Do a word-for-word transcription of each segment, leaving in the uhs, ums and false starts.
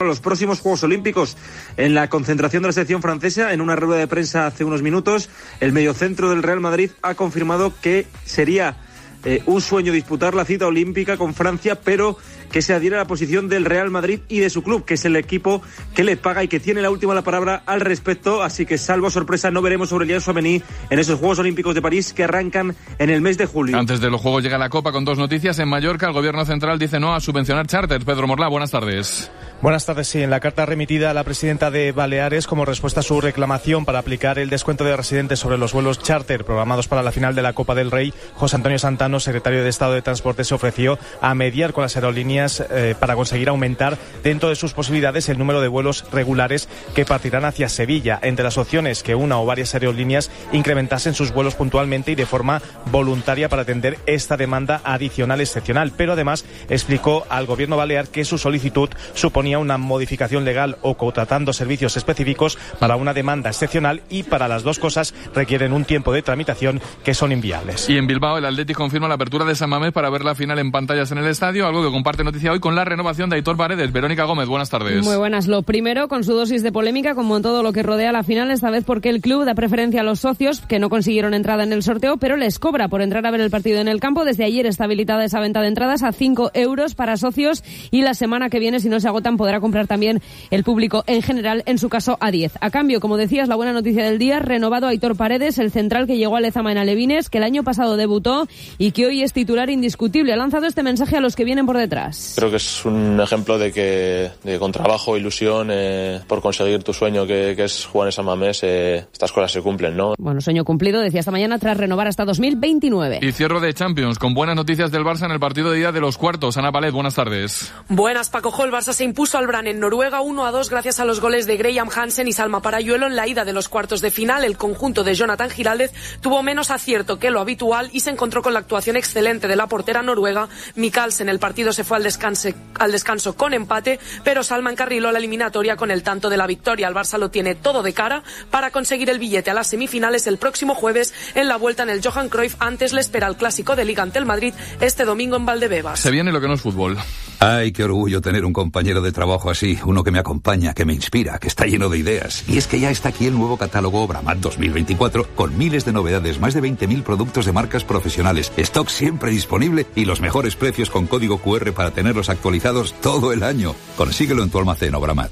los próximos Juegos Olímpicos. En la concentración de la selección francesa, en una rueda de prensa hace unos minutos, el mediocentro del Real Madrid ha confirmado que sería eh, un sueño disputar la cita olímpica con Francia, pero que se adhiera a la posición del Real Madrid y de su club, que es el equipo que le paga y que tiene la última la palabra al respecto. Así que, salvo sorpresa, no veremos a Aurélien Tchouameni en esos Juegos Olímpicos de París que arrancan en el mes de julio. Antes de los Juegos llega la Copa con dos noticias. En Mallorca, el Gobierno Central dice no a subvencionar charters. Pedro Morlá, buenas tardes. Buenas tardes. Sí, en la carta remitida a la presidenta de Baleares como respuesta a su reclamación para aplicar el descuento de residentes sobre los vuelos charter programados para la final de la Copa del Rey, José Antonio Santano, secretario de Estado de Transporte, se ofreció a mediar con las aerolíneas eh, para conseguir aumentar dentro de sus posibilidades el número de vuelos regulares que partirán hacia Sevilla. Entre las opciones, que una o varias aerolíneas incrementasen sus vuelos puntualmente y de forma voluntaria para atender esta demanda adicional excepcional. Pero además explicó al Gobierno balear que su solicitud suponía una modificación legal o contratando servicios específicos para una demanda excepcional, y para las dos cosas requieren un tiempo de tramitación que son inviables. Y en Bilbao, el Athletic confirma la apertura de San Mamés para ver la final en pantallas en el estadio, algo que comparte noticia hoy con la renovación de Aitor Paredes. Verónica Gómez, buenas tardes. Muy buenas. Lo primero, con su dosis de polémica, como en todo lo que rodea la final, esta vez porque el club da preferencia a los socios que no consiguieron entrada en el sorteo, pero les cobra por entrar a ver el partido en el campo. Desde ayer está habilitada esa venta de entradas a cinco euros para socios, y la semana que viene, si no se agotan, podrá comprar también el público en general, en su caso a diez. A cambio, como decías, la buena noticia del día, renovado Aitor Paredes, el central que llegó a Lezama en Alevines, que el año pasado debutó y que hoy es titular indiscutible. Ha lanzado este mensaje a los que vienen por detrás. Creo que es un ejemplo de que de, con trabajo, ilusión, eh, por conseguir tu sueño, que, que es jugar en San Mamés, eh, estas cosas se cumplen, ¿no? Bueno, sueño cumplido, decía esta mañana, tras renovar hasta dos mil veintinueve. Y cierre de Champions, con buenas noticias del Barça en el partido de ida de los cuartos. Ana Palet, buenas tardes. Buenas, Paco Jo. El Barça se impuso al Brann en Noruega uno a dos gracias a los goles de Graham Hansen y Salma Parayuelo en la ida de los cuartos de final. El conjunto de Jonathan Giraldez tuvo menos acierto que lo habitual y se encontró con la actuación excelente de la portera noruega Mikkelsen. El partido se fue al descanso, al descanso con empate, pero Salma encarriló la eliminatoria con el tanto de la victoria. El Barça lo tiene todo de cara para conseguir el billete a las semifinales el próximo jueves en la vuelta en el Johan Cruyff. Antes le espera el clásico de Liga ante el Madrid este domingo en Valdebebas. Se viene lo que no es fútbol. Ay, qué orgullo tener un compañero de trabajo así, uno que me acompaña, que me inspira, que está lleno de ideas. Y es que ya está aquí el nuevo catálogo Obramat dos mil veinticuatro con miles de novedades, más de veinte mil productos de marcas profesionales, stock siempre disponible y los mejores precios con código cu erre para tenerlos actualizados todo el año. Consíguelo en tu almacén Obramat.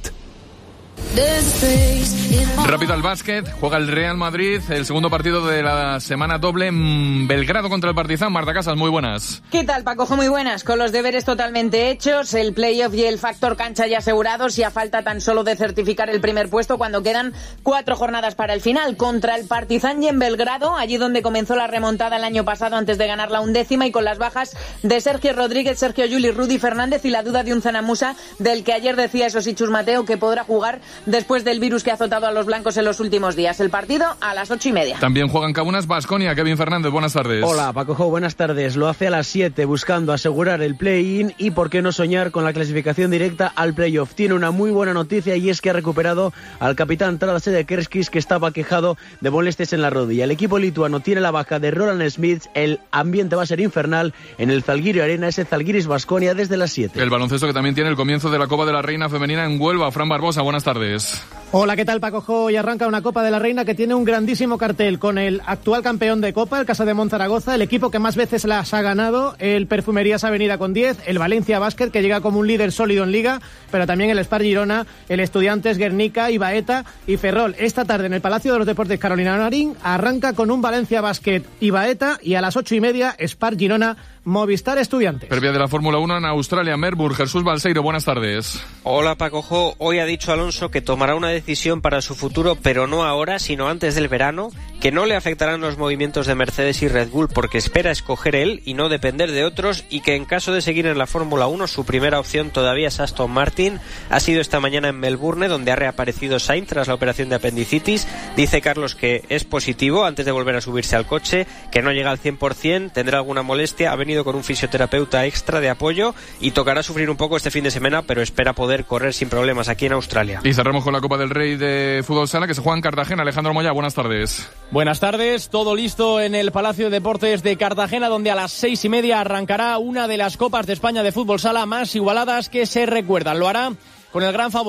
Rápido al básquet, juega el Real Madrid, el segundo partido de la semana doble en Belgrado contra el Partizan. Marta Casas, muy buenas. ¿Qué tal, Paco? Muy buenas, con los deberes totalmente hechos, el playoff y el factor cancha ya asegurados, y a falta tan solo de certificar el primer puesto cuando quedan cuatro jornadas para el final. Contra el Partizan y en Belgrado, allí donde comenzó la remontada el año pasado antes de ganar la undécima, y con las bajas de Sergio Rodríguez, Sergio Llull y Rudy Fernández, y la duda de un Zanamusa, del que ayer decía eso sí Chus Mateo que podrá jugar después del virus que ha azotado a los blancos en los últimos días. El partido a las ocho y media. También juegan Kaunas Baskonia. Kevin Fernández, buenas tardes. Hola, Paco Jo, buenas tardes. Lo hace a las siete, buscando asegurar el play-in y por qué no soñar con la clasificación directa al playoff. Tiene una muy buena noticia, y es que ha recuperado al capitán Tadas Sedekerskis, que estaba quejado de molestias en la rodilla. El equipo lituano tiene la baja de Roland Smith. El ambiente va a ser infernal en el Zalgiris Arena, ese Zalgiris Baskonia, desde las siete. El baloncesto, que también tiene el comienzo de la Copa de la Reina Femenina en Huelva. Fran Barbosa, buenas tardes. Hola, ¿qué tal, Paco Jo? Hoy arranca una Copa de la Reina que tiene un grandísimo cartel con el actual campeón de Copa, el Casa de Monzaragoza, el equipo que más veces las ha ganado, el Perfumerías Avenida con diez, el Valencia Basket, que llega como un líder sólido en Liga, pero también el Spar Girona, el Estudiantes, Guernica, Ibaeta y Ferrol. Esta tarde en el Palacio de los Deportes Carolina Marín arranca con un Valencia Basket Ibaeta, y a las ocho y media Spar Girona Movistar Estudiantes. Previa de la Fórmula uno en Australia, Melbourne. Jesús Balseiro, buenas tardes. Hola, Paco Jo. Hoy ha dicho Alonso que tomará una decisión para su futuro, pero no ahora, sino antes del verano, que no le afectarán los movimientos de Mercedes y Red Bull porque espera escoger él y no depender de otros, y que en caso de seguir en la Fórmula uno su primera opción todavía es Aston Martin. Ha sido esta mañana en Melbourne, donde ha reaparecido Sainz tras la operación de apendicitis. Dice Carlos que es positivo antes de volver a subirse al coche, que no llega al cien por ciento, tendrá alguna molestia, ha venido con un fisioterapeuta extra de apoyo y tocará sufrir un poco este fin de semana, pero espera poder correr sin problemas aquí en Australia. Y cerramos con la Copa del Rey de Fútbol Sala, que se juega en Cartagena. Alejandro Moya, buenas tardes. Buenas tardes, todo listo en el Palacio de Deportes de Cartagena, donde a las seis y media arrancará una de las Copas de España de Fútbol Sala más igualadas que se recuerdan. Lo hará con el gran favorito